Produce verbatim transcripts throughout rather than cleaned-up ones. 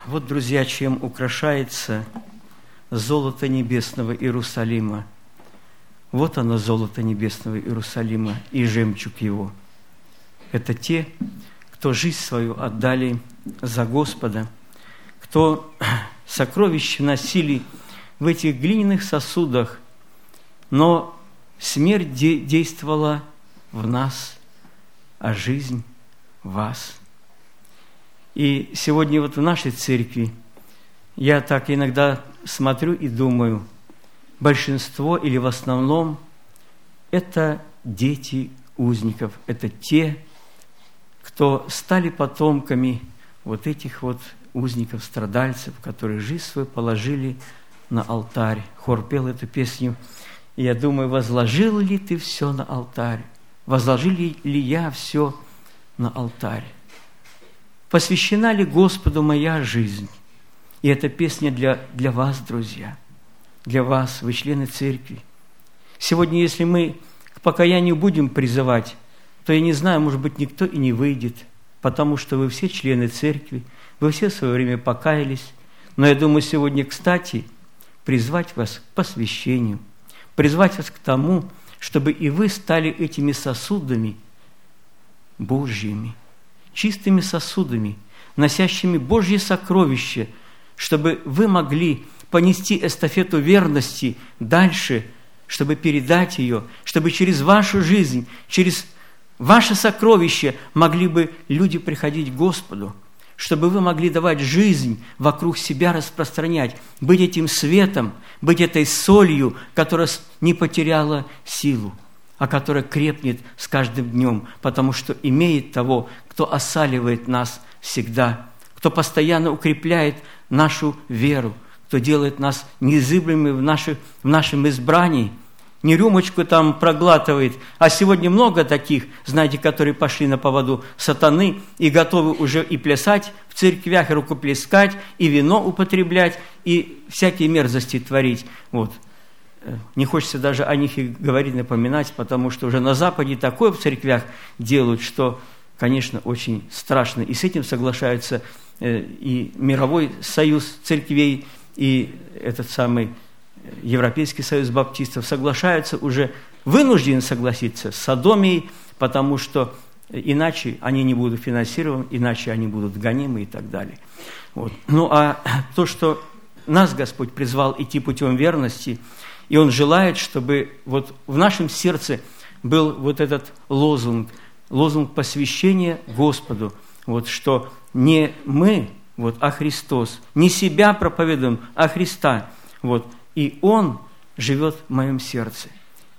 Вот, друзья, чем украшается золото небесного Иерусалима. Вот оно, золото небесного Иерусалима, и жемчуг его. Это те, кто жизнь свою отдали за Господа, кто сокровища носили в этих глиняных сосудах, но смерть де- действовала в нас, а жизнь в вас. И сегодня вот в нашей церкви я так иногда смотрю и думаю, большинство или в основном это дети узников, это те, кто стали потомками вот этих вот узников, страдальцев, которые жизнь свою положили на алтарь. Хор пел эту песню, и я думаю, возложил ли ты все на алтарь? Возложили ли я все на алтарь? Посвящена ли Господу моя жизнь? И эта песня для, для вас, друзья, для вас, вы члены церкви. Сегодня, если мы к покаянию будем призывать, то, я не знаю, может быть, никто и не выйдет, потому что вы все члены церкви, вы все в свое время покаялись. Но я думаю, сегодня, кстати, призвать вас к посвящению, призвать вас к тому, чтобы и вы стали этими сосудами Божьими, чистыми сосудами, носящими Божьи сокровища, чтобы вы могли понести эстафету верности дальше, чтобы передать ее, чтобы через вашу жизнь, через ваше сокровище могли бы люди приходить к Господу, чтобы вы могли давать жизнь вокруг себя распространять, быть этим светом, быть этой солью, которая не потеряла силу, а которая крепнет с каждым днем, потому что имеет того, кто осаливает нас всегда, кто постоянно укрепляет нашу веру, кто делает нас незыблемыми в, наших, в нашем избрании, не рюмочку там проглатывает, а сегодня много таких, знаете, которые пошли на поводу сатаны и готовы уже и плясать в церквях, и рукоплескать, и вино употреблять, и всякие мерзости творить. Вот. Не хочется даже о них и говорить, напоминать, потому что уже на Западе такое в церквях делают, что, конечно, очень страшно. И с этим соглашаются и Мировой союз церквей, и этот самый Европейский союз баптистов соглашаются уже, вынуждены согласиться с содомией, потому что иначе они не будут финансированы, иначе они будут гонимы и так далее. Вот. Ну, а то, что нас Господь призвал идти путем верности, и Он желает, чтобы вот в нашем сердце был вот этот лозунг, лозунг посвящения Господу, вот, что не мы, вот, а Христос, не себя проповедуем, а Христа, вот, и Он живет в моем сердце.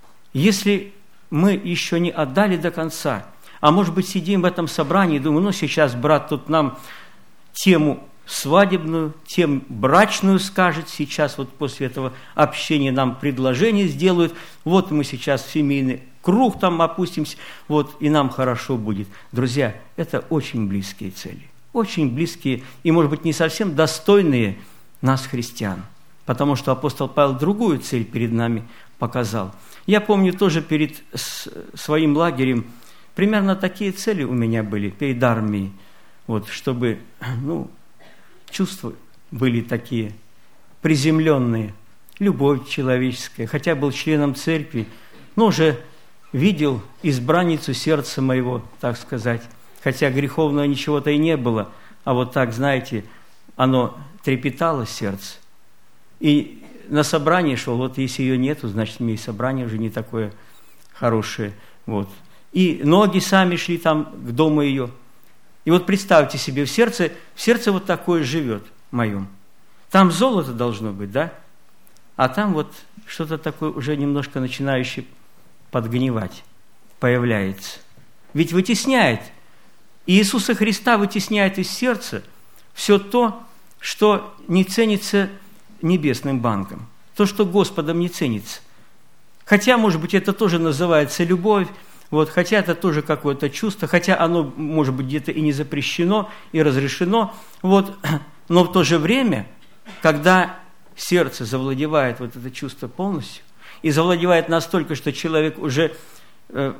Если мы еще не отдали до конца, а может быть, сидим в этом собрании и думаем, ну, сейчас брат тут нам тему свадебную, тему брачную скажет, сейчас вот после этого общения нам предложение сделают, вот мы сейчас в семейный круг там опустимся, вот, и нам хорошо будет. Друзья, это очень близкие цели, очень близкие и, может быть, не совсем достойные нас, христиан. Потому что апостол Павел другую цель перед нами показал. Я помню тоже перед своим лагерем, примерно такие цели у меня были перед армией, вот, чтобы, ну, чувства были такие приземленные, любовь человеческая, хотя был членом церкви, но уже видел избранницу сердца моего, так сказать, хотя греховного ничего-то и не было, а вот так, знаете, оно трепетало сердце. И на собрание шел, вот если ее нету, значит, мне и собрание уже не такое хорошее. Вот. И ноги сами шли там к дому ее. И вот представьте себе, в сердце, в сердце вот такое живет моем. Там золото должно быть, да? А там вот что-то такое уже немножко начинающее подгнивать появляется. Ведь вытесняет. И Иисуса Христа вытесняет из сердца все то, что не ценится небесным банком, то, что Господом не ценится. Хотя, может быть, это тоже называется любовь, вот, хотя это тоже какое-то чувство, хотя оно, может быть, где-то и не запрещено, и разрешено, вот, но в то же время, когда сердце завладевает вот это чувство полностью, и завладевает настолько, что человек уже э,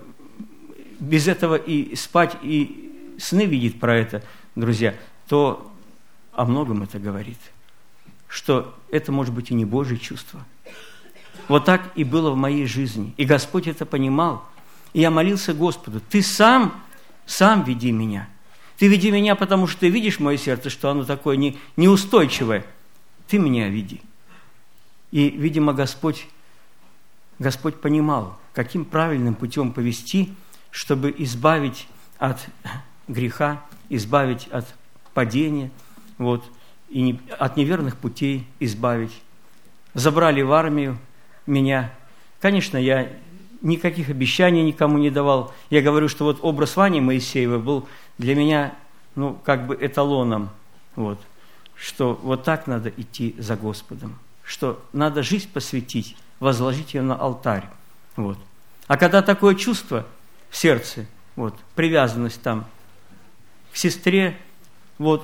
без этого и спать, и сны видит про это, друзья, то о многом это говорит, что это может быть и не Божье чувство. Вот так и было в моей жизни. И Господь это понимал. И я молился Господу: Ты сам, сам веди меня. Ты веди меня, потому что Ты видишь мое сердце, что оно такое не, неустойчивое. Ты меня веди. И, видимо, Господь, Господь понимал, каким правильным путем повести, чтобы избавить от греха, избавить от падения, вот, и не, от неверных путей избавить. Забрали в армию меня. Конечно, я никаких обещаний никому не давал. Я говорю, что вот образ Вани Моисеева был для меня, ну, как бы эталоном, вот, что вот так надо идти за Господом, что надо жизнь посвятить, возложить ее на алтарь, вот. А когда такое чувство в сердце, вот, привязанность там к сестре, вот,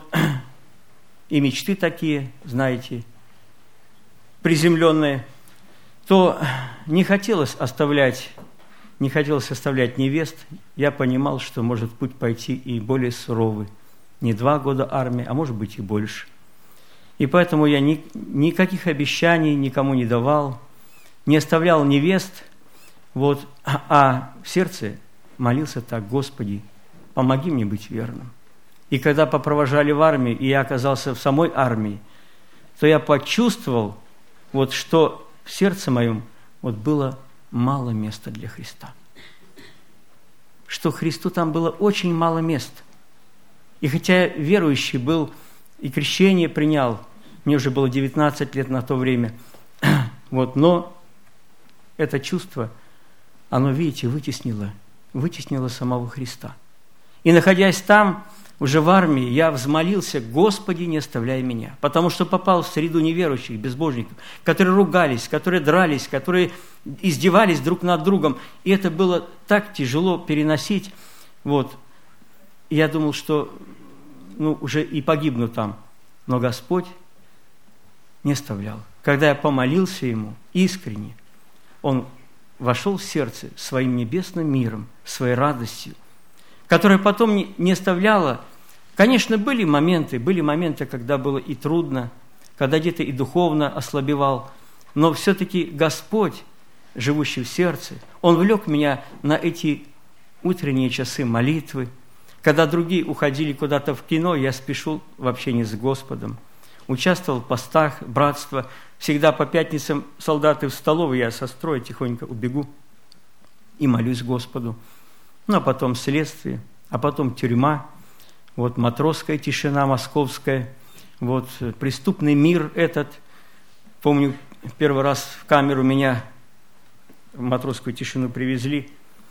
и мечты такие, знаете, приземленные, то не хотелось оставлять, не хотелось оставлять невест. Я понимал, что может путь пойти и более суровый. Не два года армии, а может быть и больше. И поэтому я ни, никаких обещаний никому не давал, не оставлял невест, вот, а в сердце молился так: Господи, помоги мне быть верным. И когда попровожали в армию, и я оказался в самой армии, то я почувствовал, вот, что в сердце моем вот было мало места для Христа. Что Христу там было очень мало места. И хотя верующий был и крещение принял, мне уже было девятнадцать лет на то время, вот, но это чувство, оно, видите, вытеснило, вытеснило самого Христа. И находясь там, уже в армии, я взмолился: Господи, не оставляй меня, потому что попал в среду неверующих, безбожников, которые ругались, которые дрались, которые издевались друг над другом. И это было так тяжело переносить. Вот. И я думал, что ну, уже и погибну там. Но Господь не оставлял. Когда я помолился Ему искренне, Он вошел в сердце своим небесным миром, своей радостью, которая потом не, не оставляла. Конечно, были моменты, были моменты, когда было и трудно, когда где-то и духовно ослабевал, но все-таки Господь, живущий в сердце, Он влек меня на эти утренние часы молитвы. Когда другие уходили куда-то в кино, я спешил в общении с Господом. Участвовал в постах, братства. Всегда по пятницам солдаты в столовой, я со строя тихонько убегу и молюсь Господу. Ну, а потом следствие, а потом тюрьма, вот матросская тишина московская, вот преступный мир этот. Помню, первый раз в камеру меня в матросскую тишину привезли,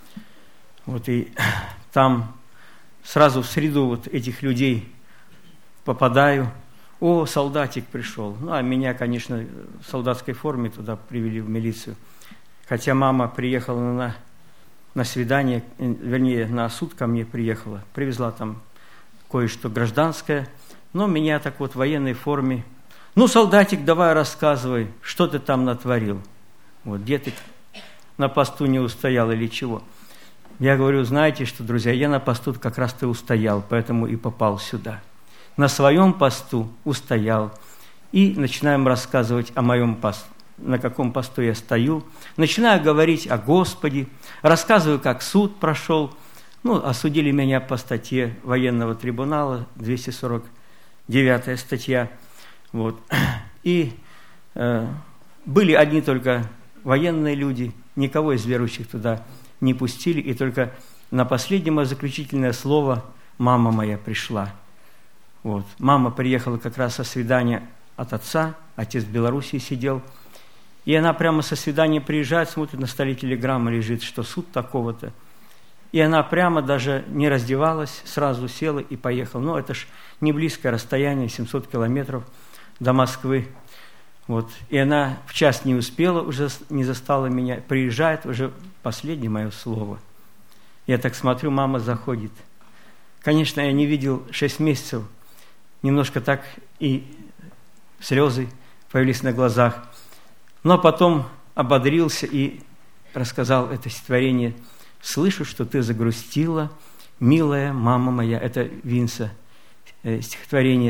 вот и там сразу в среду вот этих людей попадаю. О, солдатик пришел. Ну, а меня, конечно, в солдатской форме туда привели в милицию. Хотя мама приехала на... на свидание, вернее, на суд ко мне приехала, привезла там кое-что гражданское, но меня так вот в военной форме. Ну, солдатик, давай рассказывай, что ты там натворил. Вот, где ты на посту не устоял или чего. Я говорю: знаете что, друзья, я на посту как раз-то устоял, поэтому и попал сюда. На своем посту устоял. И начинаем рассказывать о моем посту. На каком посту я стою, начинаю говорить о Господе, рассказываю, как суд прошел. Ну, осудили меня по статье военного трибунала, двести сорок девятая статья. Вот. И э, были одни только военные люди, никого из верующих туда не пустили, и только на последнее заключительное слово мама моя пришла. Вот. Мама приехала как раз со свидания от отца, отец в Белоруссии сидел. И она прямо со свидания приезжает, смотрит, на столе телеграмма лежит, что суд такого-то. И она прямо даже не раздевалась, сразу села и поехала. Ну, это ж не близкое расстояние, семьсот километров до Москвы. Вот. И она в час не успела, уже не застала меня. Приезжает, уже последнее мое слово. Я так смотрю, мама заходит. Конечно, я не видел шесть месяцев. Немножко так и слезы появились на глазах. Но потом ободрился и рассказал это стихотворение. «Слышу, что ты загрустила, милая мама моя». Это Винса, э, стихотворение.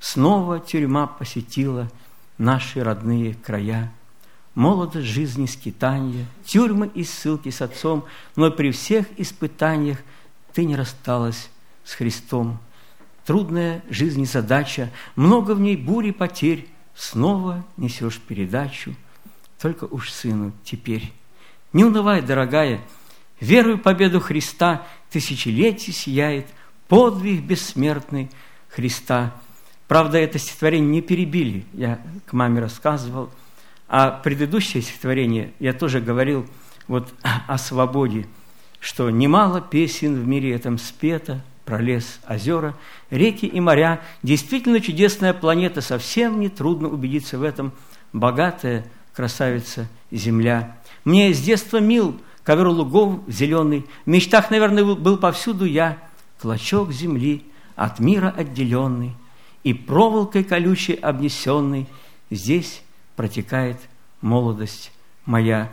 снова тюрьма посетила наши родные края. Молодость жизни скитанья, тюрьмы и ссылки с отцом, но при всех испытаниях ты не рассталась с Христом. Трудная жизнь задача, много в ней бури потерь, снова несешь передачу, только уж сыну теперь. Не унывай, дорогая, веруй в победу Христа, тысячелетий сияет подвиг бессмертный Христа. Правда, это стихотворение не перебили, я к маме рассказывал, а предыдущее стихотворение я тоже говорил вот о свободе, что немало песен в мире этом спето, про лес, озера, реки и моря. Действительно чудесная планета, совсем не трудно убедиться в этом. Богатая красавица земля. Мне с детства мил ковер лугов зеленый, в мечтах, наверное, был повсюду я, клочок земли, от мира отделенный, и проволокой колючей обнесенный, здесь протекает молодость моя.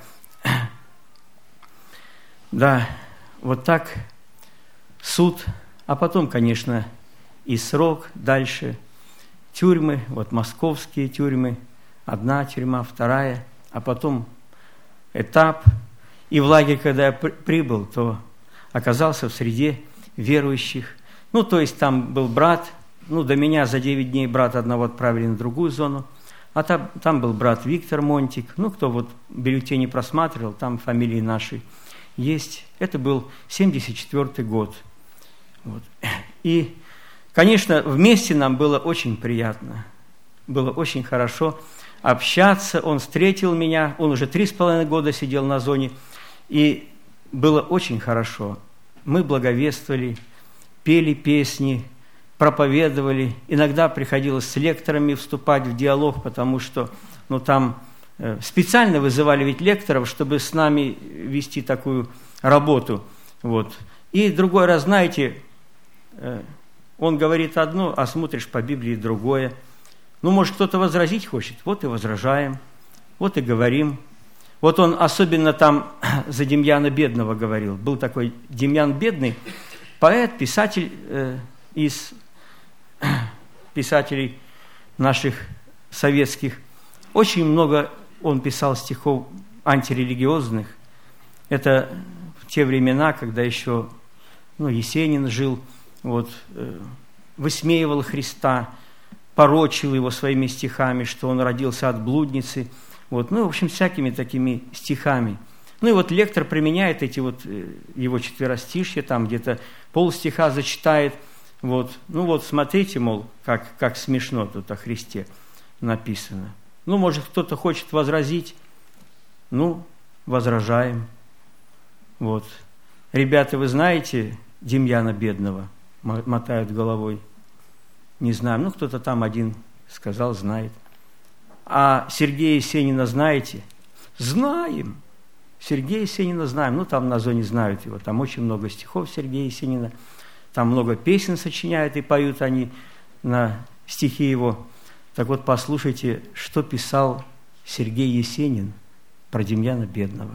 Да, вот так суд, а потом, конечно, и срок дальше, тюрьмы, вот московские тюрьмы, одна тюрьма, вторая, а потом этап. И в лагерь, когда я прибыл, то оказался в среде верующих. Ну, то есть там был брат, ну, до меня за девять дней брата одного отправили на другую зону, а там, там был брат Виктор Монтик, ну, кто вот бюллетени просматривал, там фамилии наши есть. Это был семьдесят четвёртый год. Вот. И, конечно, вместе нам было очень приятно, было очень хорошо общаться. Он встретил меня, он уже три с половиной года сидел на зоне, и было очень хорошо. Мы благовествовали, пели песни, проповедовали. Иногда приходилось с лекторами вступать в диалог, потому что ну, там э, специально вызывали ведь лекторов, чтобы с нами вести такую работу. Вот. И другой раз, знаете, э, он говорит одно, а смотришь по Библии другое. Ну, может, кто-то возразить хочет, вот и возражаем, вот и говорим. Вот он особенно там за Демьяна Бедного говорил. Был такой Демьян Бедный, поэт, писатель э, из писателей наших советских. Очень много он писал стихов антирелигиозных. Это в те времена, когда еще ну, Есенин жил, вот, э, высмеивал Христа, порочил его своими стихами, что он родился от блудницы. Вот, ну, в общем, всякими такими стихами. Ну, и вот лектор применяет эти вот его четверостишья, там где-то полстиха зачитает. Вот. Ну, вот смотрите, мол, как, как смешно тут о Христе написано. Ну, может, кто-то хочет возразить. Ну, возражаем. Вот. Ребята, вы знаете Демьяна Бедного? Мотают головой. Не знаем. Ну, кто-то там один сказал, знает. А Сергея Есенина знаете? Знаем. Сергея Есенина знаем. Ну, там на зоне знают его. Там очень много стихов Сергея Есенина. Там много песен сочиняют и поют они на стихи его. Так вот, послушайте, что писал Сергей Есенин про Демьяна Бедного.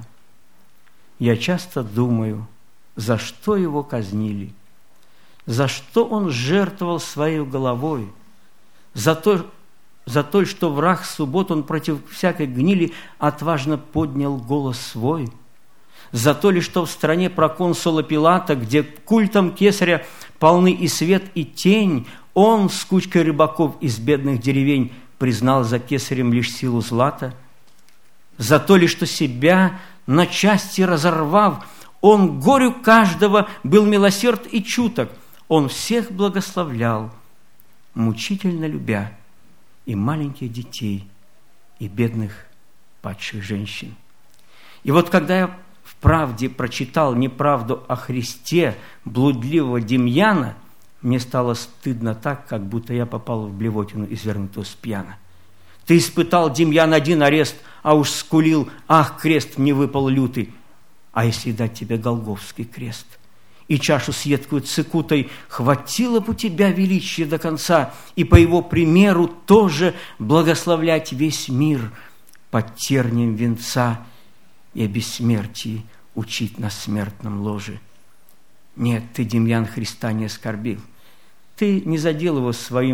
«Я часто думаю, за что его казнили, за что он жертвовал своей головой, за то, за то, что враг суббот он против всякой гнили отважно поднял голос свой, за то ли, что в стране проконсула Пилата, где культом кесаря полны и свет, и тень, он с кучкой рыбаков из бедных деревень признал за кесарем лишь силу злата, за то ли, что себя на части разорвав, он горю каждого был милосерд и чуток, он всех благословлял, мучительно любя и маленьких детей, и бедных падших женщин». И вот когда я в правде прочитал неправду о Христе блудливого Демьяна, мне стало стыдно так, как будто я попал в блевотину, извернутую с пьяна. Ты испытал, Демьян, один арест, а уж скулил, ах, крест мне выпал лютый. А если дать тебе Голгофский крест и чашу с едкую цикутой, хватило бы у тебя величия до конца, и по его примеру тоже благословлять весь мир под тернием венца и о бессмертии учить на смертном ложе. Нет, ты, Демьян, Христа не оскорбил. Ты не задел его своим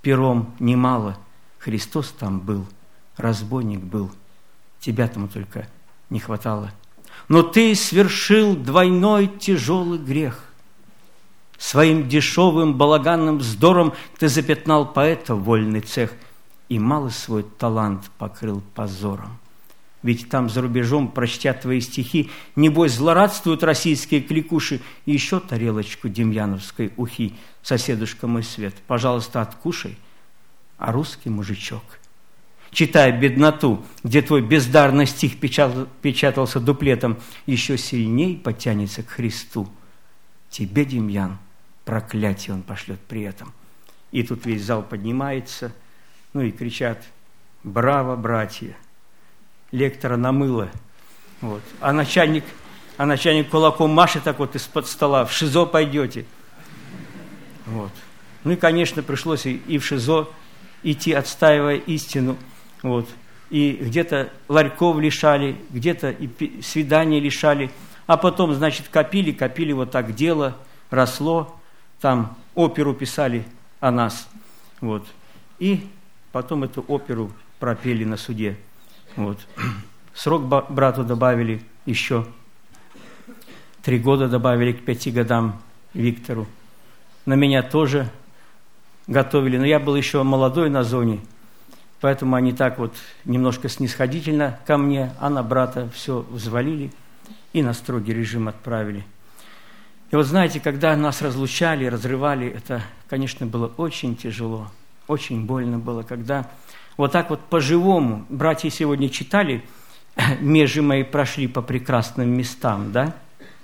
пером немало. Христос там был, разбойник был, тебя там только не хватало. Но ты свершил двойной тяжелый грех. Своим дешевым балаганным вздором ты запятнал поэта вольный цех и малый свой талант покрыл позором. Ведь там за рубежом, прочтя твои стихи, небось злорадствуют российские кликуши, и еще тарелочку демьяновской ухи. Соседушка мой свет, пожалуйста, откушай, а русский мужичок, читая бедноту, где твой бездарный стих печатался дуплетом, еще сильней потянется к Христу. Тебе, Демьян, проклятие он пошлет при этом. И тут весь зал поднимается, ну и кричат: «Браво, братья!» Лектора намыло. Вот. А, начальник, а начальник кулаком машет так вот из-под стола: «В ШИЗО пойдете». Вот. Ну и, конечно, пришлось и, и в ШИЗО идти, отстаивая истину. Вот. И где-то ларьков лишали, где-то и свидания лишали. А потом, значит, копили, копили, вот так дело росло. Там оперу писали о нас. Вот. И потом эту оперу пропели на суде. Вот. Срок брату добавили еще. Три года добавили к пяти годам Виктору. На меня тоже готовили, но я был еще молодой на зоне, поэтому они так вот немножко снисходительно ко мне, а на брата все взвалили и на строгий режим отправили. И вот знаете, когда нас разлучали, разрывали, это, конечно, было очень тяжело, очень больно было, когда вот так вот по-живому, братья сегодня читали, межи мои прошли по прекрасным местам, да?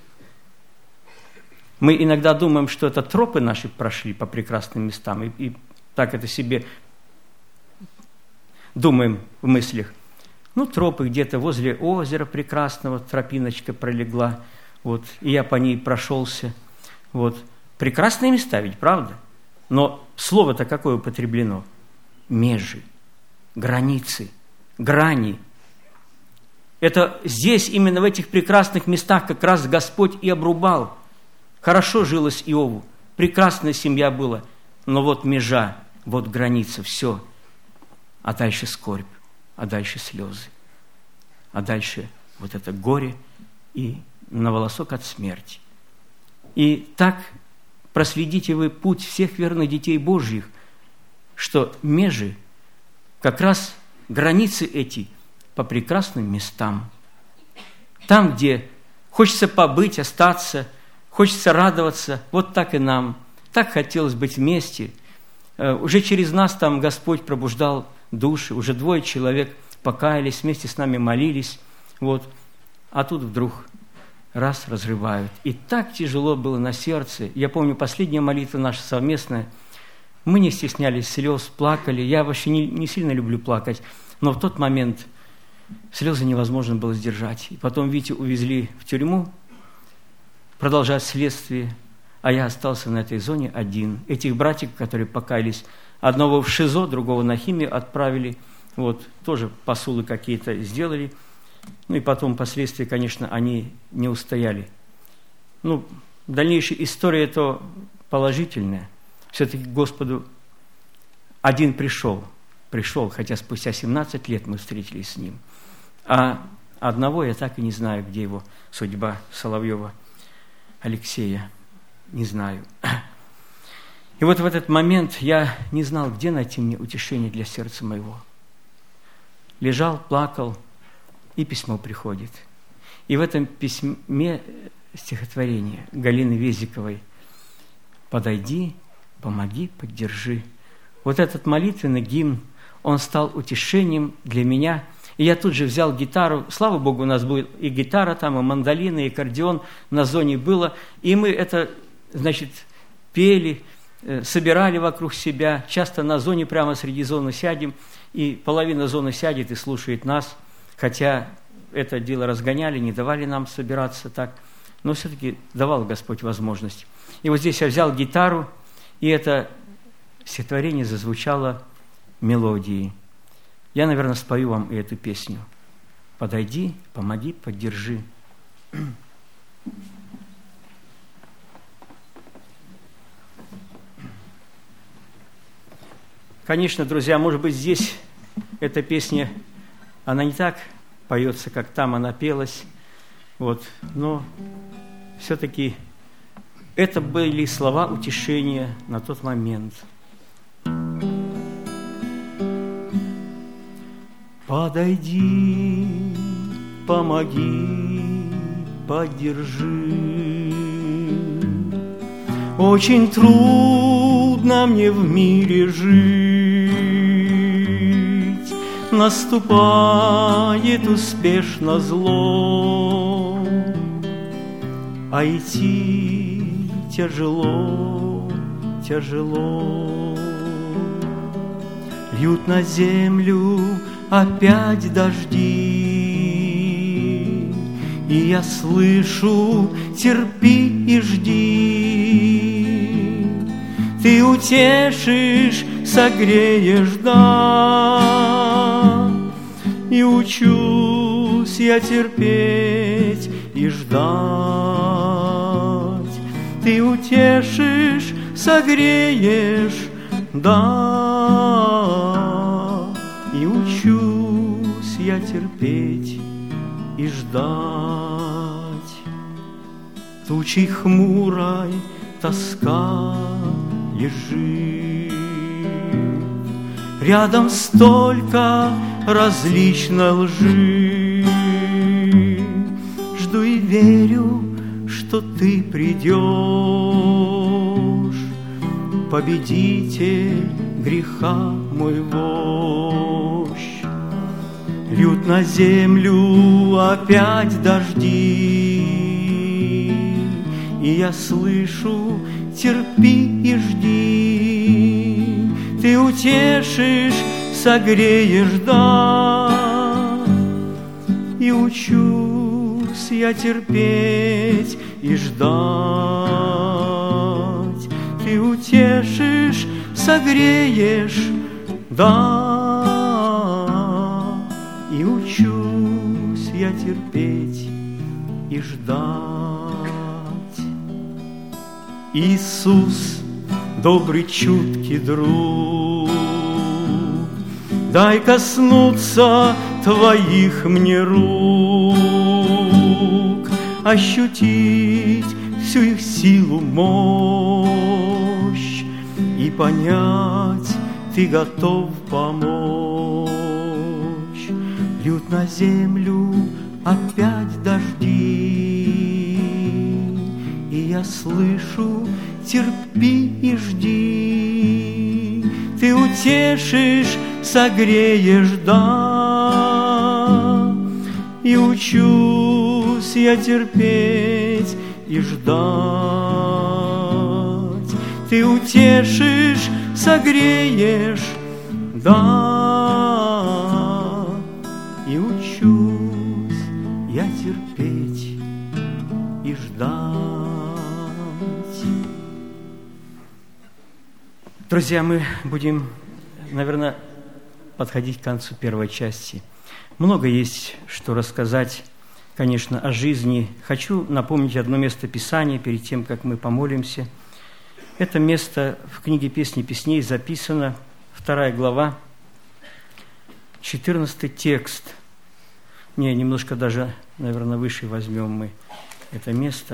Мы иногда думаем, что это тропы наши прошли по прекрасным местам, и, и так это себе думаем в мыслях. Ну, тропы где-то возле озера прекрасного, тропиночка пролегла, вот, и я по ней прошелся. Вот. Прекрасные места ведь, правда? Но слово-то какое употреблено? Межи, границы, грани. Это здесь, именно в этих прекрасных местах, как раз Господь и обрубал. Хорошо жилось Иову, прекрасная семья была, но вот межа, вот граница, все. А дальше скорбь, а дальше слезы, а дальше вот это горе и на волосок от смерти. И так проследите вы путь всех верных детей Божьих, что межи, как раз границы эти по прекрасным местам. Там, где хочется побыть, остаться, хочется радоваться, вот так и нам. Так хотелось быть вместе. Уже через нас там Господь пробуждал души, уже двое человек покаялись, вместе с нами молились. Вот. А тут вдруг раз разрывают. И так тяжело было на сердце. Я помню, последняя молитва наша совместная. Мы не стеснялись слез, плакали. Я вообще не, не сильно люблю плакать, но в тот момент слезы невозможно было сдержать. И потом Витю увезли в тюрьму, продолжать следствие, а я остался на этой зоне один. Этих братьев, которые покаялись, одного в ШИЗО, другого на химию отправили, вот, тоже посулы какие-то сделали. Ну и потом, впоследствии, конечно, они не устояли. Ну, дальнейшая история это положительная. Все-таки к Господу один пришел, пришел, хотя спустя семнадцать лет мы встретились с Ним. А одного я так и не знаю, где его судьба, Соловьева Алексея, не знаю. И вот в этот момент я не знал, где найти мне утешение для сердца моего. Лежал, плакал, и письмо приходит. И в этом письме стихотворение Галины Везиковой «Подойди, помоги, поддержи». Вот этот молитвенный гимн, он стал утешением для меня. И я тут же взял гитару. Слава Богу, у нас была и гитара там, и мандолина, и аккордеон на зоне было. И мы это, значит, пели, собирали вокруг себя. Часто на зоне прямо среди зоны сядем, и половина зоны сядет и слушает нас. Хотя это дело разгоняли, не давали нам собираться так. Но все-таки давал Господь возможность. И вот здесь я взял гитару, и это стихотворение зазвучало мелодией. Я, наверное, спою вам и эту песню. «Подойди, помоги, поддержи». конечно, друзья, может быть, здесь эта песня, она не так поется, как там она пелась, вот, но все-таки это были слова утешения на тот момент. Подойди, помоги, поддержи. Очень трудно мне в мире жить, наступает успешно зло, а идти тяжело, тяжело. Льют на землю опять дожди, и я слышу: терпи и жди. Ты утешишь, согреешь, да, и учусь я терпеть и ждать. Ты утешишь, согреешь, да, и учусь я терпеть и ждать. Тучей хмурой тоска лежит, рядом столько различной лжи. Жду и верю, что ты придешь, победитель греха мой вождь. Льют на землю опять дожди, и я слышу: терпи и жди. Ты утешишь, согреешь, да, и учусь я терпеть и ждать. Ты утешишь, согреешь, да, и учусь я терпеть и ждать. Иисус, добрый, чуткий друг, дай коснуться Твоих мне рук, ощутить всю их силу, мощь, и понять: Ты готов помочь. Льют на землю опять дожди, и я слышу: терпи и жди. Ты утешишь, согреешь, да, и учусь я терпеть и ждать. Ты утешишь, согреешь, да, и учусь я терпеть и ждать. Друзья, мы будем, наверное, подходить к концу первой части. Много есть что рассказать, конечно, о жизни. Хочу напомнить одно место Писания перед тем, как мы помолимся. Это место в книге «Песни песней» записано, вторая глава, четырнадцатый текст. Не, немножко даже, наверное, выше возьмем мы это место.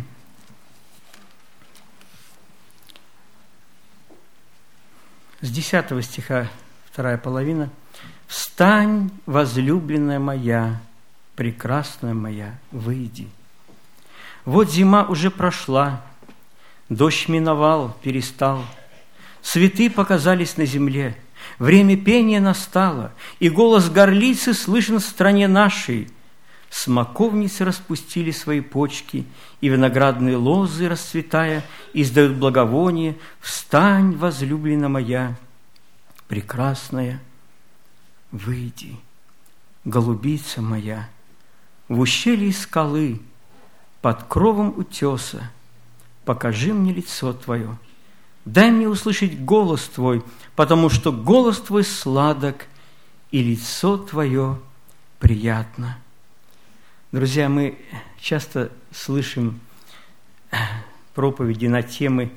С десятого стиха, вторая половина. «Встань, возлюбленная моя, прекрасная моя, выйди. Вот зима уже прошла, дождь миновал, перестал, цветы показались на земле, время пения настало, и голос горлицы слышен в стране нашей. Смоковницы распустили свои почки, и виноградные лозы, расцветая, издают благовоние. Встань, возлюбленная моя, прекрасная, выйди. Голубица моя, в ущелье скалы, под кровом утеса, покажи мне лицо Твое. Дай мне услышать голос Твой, потому что голос Твой сладок, и лицо Твое приятно». Друзья, мы часто слышим проповеди на темы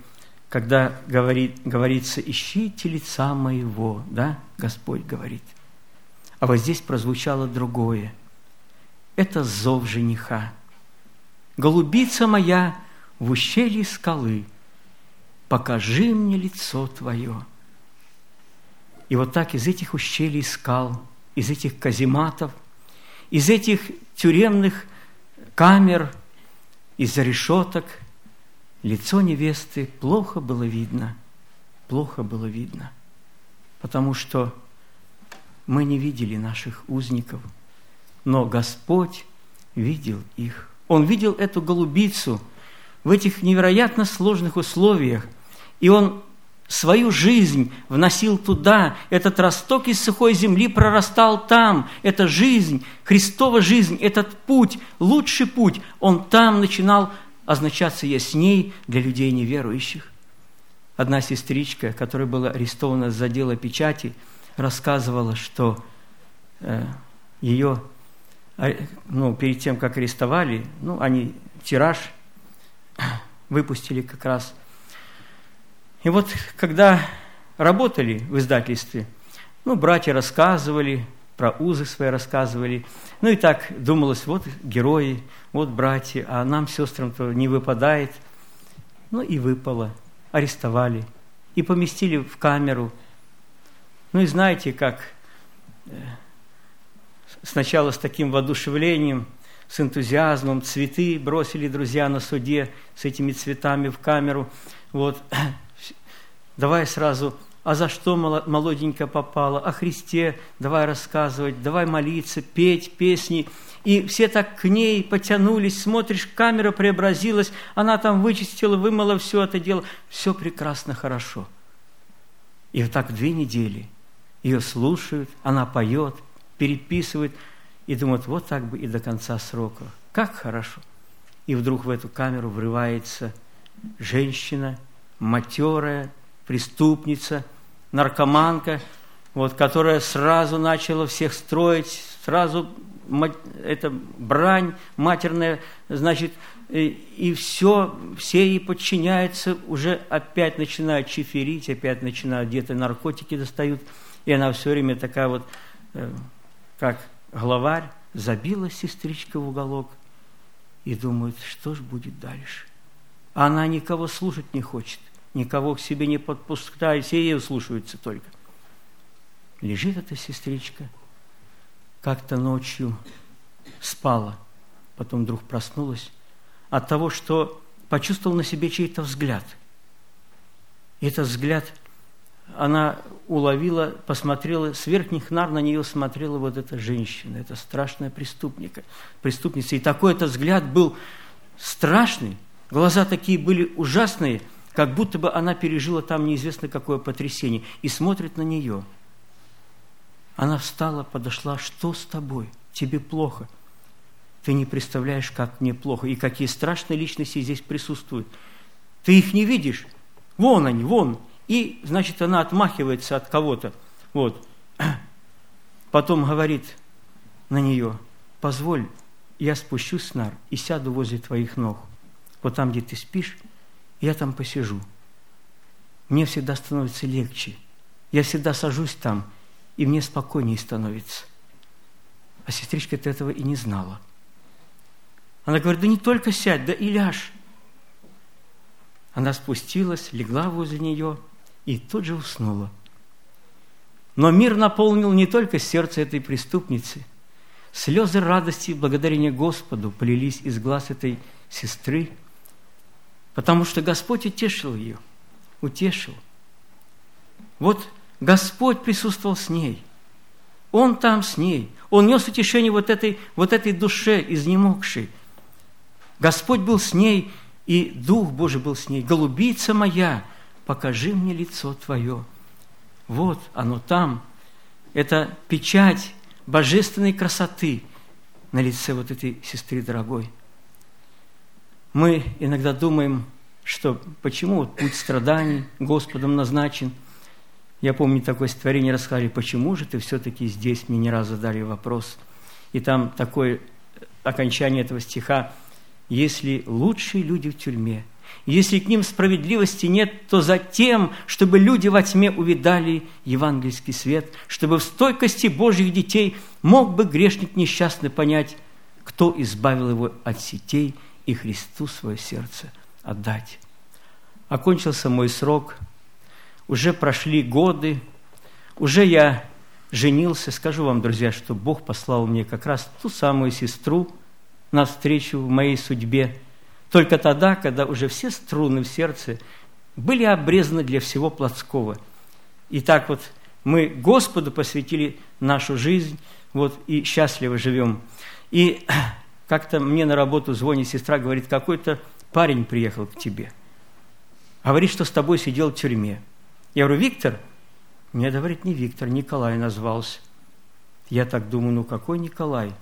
когда говорит, говорится «ищите лица моего», да, Господь говорит. А вот здесь прозвучало другое. Это зов жениха. «Голубица моя в ущелье скалы, покажи мне лицо Твое». И вот так из этих ущелий скал, из этих казематов, из этих тюремных камер, из-за решеток лицо невесты плохо было видно, плохо было видно, потому что мы не видели наших узников, но Господь видел их. Он видел эту голубицу в этих невероятно сложных условиях, и Он свою жизнь вносил туда. Этот росток из сухой земли прорастал там. Эта жизнь, Христова жизнь, этот путь, лучший путь, он там начинал означаться ясней для людей неверующих. Одна сестричка, которая была арестована за дело печати, рассказывала, что э, ее, ну, перед тем, как арестовали, ну, они тираж выпустили как раз. И вот, когда работали в издательстве, ну, братья рассказывали, про узы свои рассказывали. Ну, и так думалось, вот герои, вот братья, а нам, сестрам-то, не выпадает. Ну, и выпало. Арестовали. И поместили в камеру. Ну, и знаете, как сначала с таким воодушевлением, с энтузиазмом, цветы бросили друзья на суде с этими цветами в камеру. Вот. Давай сразу, а за что молоденькая попала? О Христе давай рассказывать, давай молиться, петь песни. И все так к ней потянулись, смотришь, камера преобразилась, она там вычистила, вымыла все это дело. Все прекрасно, хорошо. И вот так две недели ее слушают, она поет, переписывает, и думают, вот так бы и до конца срока. Как хорошо. И вдруг в эту камеру врывается женщина, матерая, преступница, наркоманка, вот, которая сразу начала всех строить, сразу это брань матерная, значит, и, и все, все ей подчиняются, уже опять начинают чиферить, опять начинают где-то наркотики достают, и она все время такая вот, как главарь, забилась сестричка в уголок и думает, что ж будет дальше. А она никого слушать не хочет. Никого к себе не подпускает, все ее слушаются только. Лежит эта сестричка, как-то ночью спала, потом вдруг проснулась от того, что почувствовала на себе чей-то взгляд. И этот взгляд она уловила, посмотрела, с верхних нар на нее смотрела вот эта женщина, эта страшная преступника, преступница. И такой этот взгляд был страшный, глаза такие были ужасные, как будто бы она пережила там неизвестно какое потрясение, и смотрит на нее. Она встала, подошла, что с тобой? Тебе плохо. Ты не представляешь, как мне плохо, и какие страшные личности здесь присутствуют. Ты их не видишь? Вон они, вон. И, значит, она отмахивается от кого-то. Вот. Потом говорит на нее, позволь, я спущусь с нар и сяду возле твоих ног. Вот там, где ты спишь, я там посижу. Мне всегда становится легче. Я всегда сажусь там, и мне спокойнее становится. А сестричка-то этого и не знала. Она говорит, да не только сядь, да и ляжь. Она спустилась, легла возле нее и тут же уснула. Но мир наполнил не только сердце этой преступницы. Слезы радости и благодарения Господу полились из глаз этой сестры, потому что Господь утешил ее, утешил. Вот Господь присутствовал с ней. Он там с ней. Он нес утешение вот этой, вот этой душе изнемогшей. Господь был с ней, и Дух Божий был с ней. Голубица моя, покажи мне лицо Твое. Вот оно там. Это печать божественной красоты на лице вот этой сестры дорогой. Мы иногда думаем, что почему вот путь страданий Господом назначен. Я помню, такое стихотворение рассказали, почему же ты все-таки здесь, мне не раз задали вопрос. И там такое окончание этого стиха, если лучшие люди в тюрьме, Если к ним справедливости нет, то за тем, чтобы люди во тьме увидали евангельский свет, чтобы в стойкости Божьих детей мог бы грешник несчастный понять, кто избавил его от сетей и Христу свое сердце отдать. Окончился мой срок, уже прошли годы, уже я женился. Скажу вам, друзья, что Бог послал мне как раз ту самую сестру навстречу в моей судьбе, только тогда, когда уже все струны в сердце были обрезаны для всего плотского. И так вот мы Господу посвятили нашу жизнь, вот, и счастливо живем. И как-то мне на работу звонит сестра, говорит, какой-то парень приехал к тебе. Говорит, что с тобой сидел в тюрьме. Я говорю, Виктор? Мне говорит, не Виктор, Николай назвался. Я так думаю, ну какой Николай?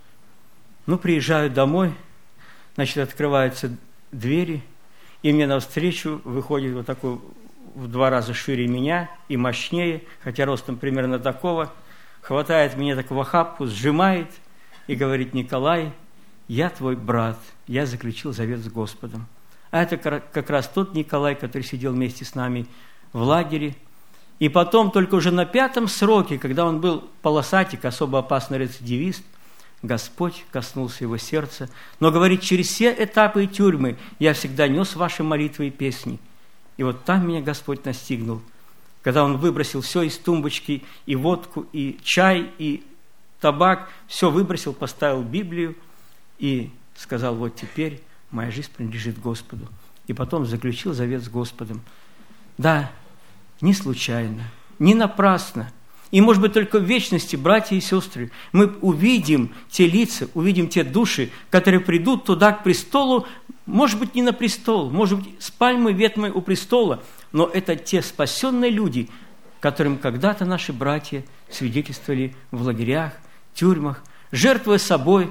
Ну, приезжаю домой, значит, открываются двери, и мне навстречу выходит вот такой в два раза шире меня и мощнее, хотя ростом примерно такого, хватает меня так в охапку, сжимает и говорит, Николай, я твой брат, я заключил завет с Господом. А это как раз тот Николай, который сидел вместе с нами в лагере. И потом, только уже на пятом сроке, когда он был полосатик, особо опасный рецидивист, Господь коснулся его сердца. Но, говорит, через все этапы и тюрьмы я всегда нес ваши молитвы и песни. И вот там меня Господь настигнул, когда он выбросил все из тумбочки, и водку, и чай, и табак, все выбросил, поставил Библию и сказал, вот теперь моя жизнь принадлежит Господу. И потом заключил завет с Господом. Да, не случайно, не напрасно. И, может быть, только в вечности, братья и сестры, мы увидим те лица, увидим те души, которые придут туда, к престолу, может быть, не на престол, может быть, с пальмой ветвой у престола, но это те спасенные люди, которым когда-то наши братья свидетельствовали в лагерях, тюрьмах, жертвуя собой,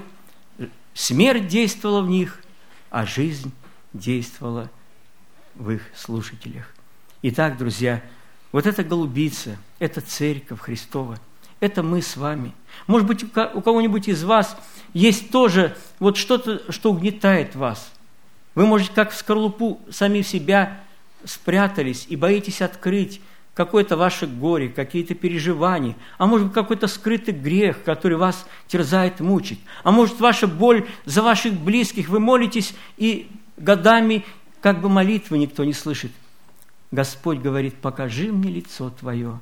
смерть действовала в них, а жизнь действовала в их слушателях. Итак, друзья, вот эта голубица, это церковь Христова, это мы с вами. Может быть, у кого-нибудь из вас есть тоже вот что-то, что угнетает вас. Вы, можете, как в скорлупу, сами в себя спрятались и боитесь открыть какое-то ваше горе, какие-то переживания, а может быть, какой-то скрытый грех, который вас терзает, мучит. А может, ваша боль за ваших близких, вы молитесь, и годами как бы молитвы никто не слышит. Господь говорит, покажи мне лицо Твое.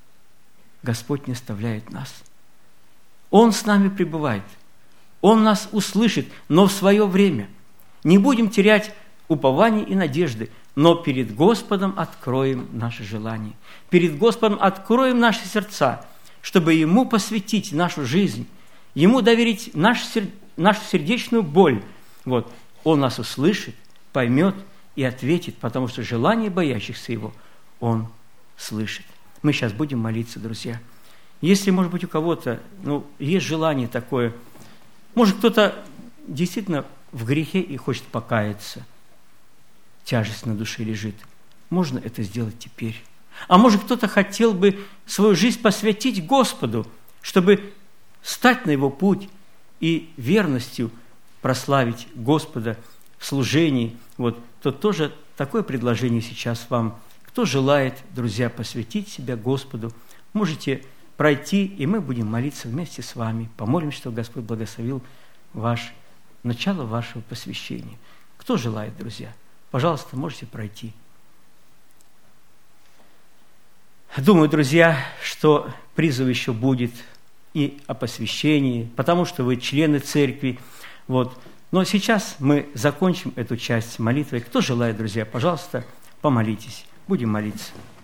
Господь не оставляет нас. Он с нами пребывает. Он нас услышит, но в свое время. Не будем терять упования и надежды, но перед Господом откроем наши желания. Перед Господом откроем наши сердца, чтобы Ему посвятить нашу жизнь, Ему доверить наш, нашу сердечную боль. Вот. Он нас услышит, поймет и ответит, потому что желание боящихся Его Он слышит. Мы сейчас будем молиться, друзья. Если, может быть, у кого-то ну, есть желание такое, может, кто-то действительно в грехе и хочет покаяться, тяжесть на душе лежит, можно это сделать теперь. А может, кто-то хотел бы свою жизнь посвятить Господу, чтобы стать на Его путь и верностью прославить Господа в служении, вот, то тоже такое предложение сейчас вам. Кто желает, друзья, посвятить себя Господу, можете пройти, и мы будем молиться вместе с вами. Помолимся, чтобы Господь благословил ваш, начало вашего посвящения. Кто желает, друзья? Пожалуйста, можете пройти. Думаю, друзья, что призыв еще будет и о посвящении, потому что вы члены церкви. Вот. Но сейчас мы закончим эту часть молитвой. Кто желает, друзья, пожалуйста, помолитесь. Будем молиться.